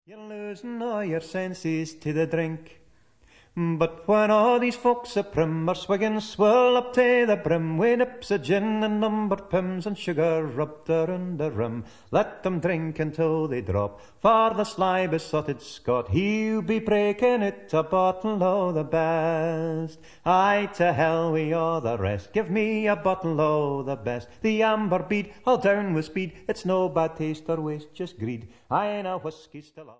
You're losing all your senses to the drink. But when all these folks are prim are swigging swirl up to the brim with nips of gin and numbered pims and sugar rubbed around the rim, let them drink until they drop, for the sly besotted Scot, he'll be breaking it a bottle o' the best. Aye, to hell with all the rest, give me a bottle o' the best. The amber bead, all down with speed, it's no bad taste or waste, just greed. Aye, and a whisky still up.